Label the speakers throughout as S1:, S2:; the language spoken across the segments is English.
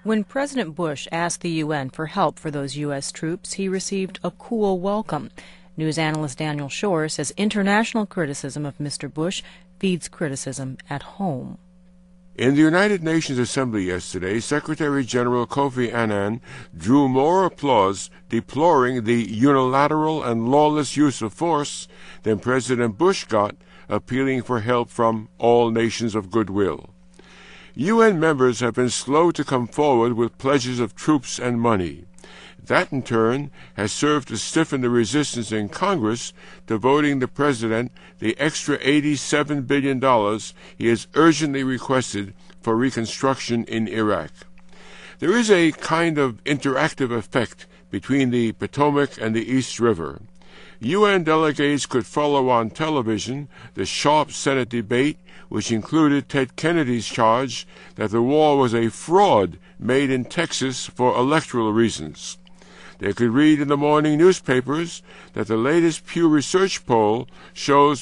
S1: When President Bush asked the UN for help for those U.S. troops, he received a cool welcome. News analyst Daniel Schorr says international criticism of Mr. Bush feeds criticism at home.
S2: In the United Nations Assembly yesterday, Secretary General Kofi Annan drew more applause deploring the unilateral and lawless use of force than President Bush got appealing for help from all nations of goodwill. UN members have been slow to come forward with pledges of troops and money. That, in turn, has served to stiffen the resistance in Congress to voting the President the extra $87 billion he has urgently requested for reconstruction in Iraq. There is a kind of interactive effect between the Potomac and the East River. UN delegates could follow on television the sharp Senate debate, which included Ted Kennedy's charge that the war was a fraud made in Texas for electoral reasons. They could read in the morning newspapers that the latest Pew Research poll shows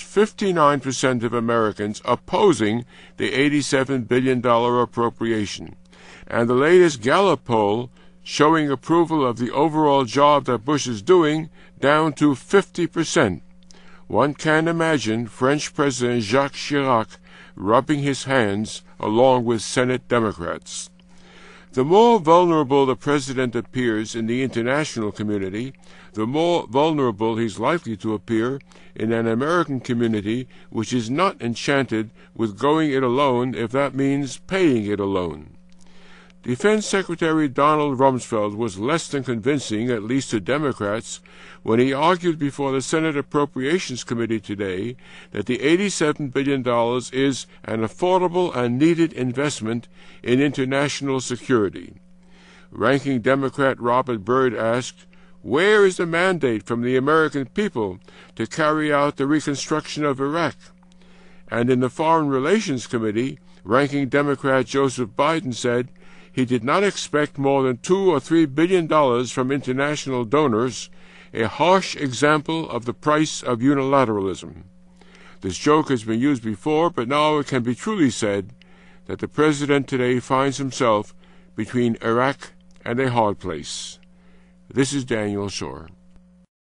S2: 59% of Americans opposing the $87 billion appropriation, and the latest Gallup poll showing approval of the overall job that Bush is doing down to 50%. One can imagine French President Jacques Chirac rubbing his hands along with Senate Democrats. The more vulnerable the president appears in the international community, the more vulnerable he's likely to appear in an American community which is not enchanted with going it alone if that means paying it alone. Defense Secretary Donald Rumsfeld was less than convincing, at least to Democrats, when he argued before the Senate Appropriations Committee today that the $87 billion is an affordable and needed investment in international security. Ranking Democrat Robert Byrd asked, "Where is the mandate from the American people to carry out the reconstruction of Iraq?" And in the Foreign Relations Committee, Ranking Democrat Joseph Biden said he did not expect more than $2 or $3 billion from international donors, a harsh example of the price of unilateralism. This joke has been used before, but now it can be truly said that the president today finds himself between Iraq and a hard place. This is Daniel Schorr.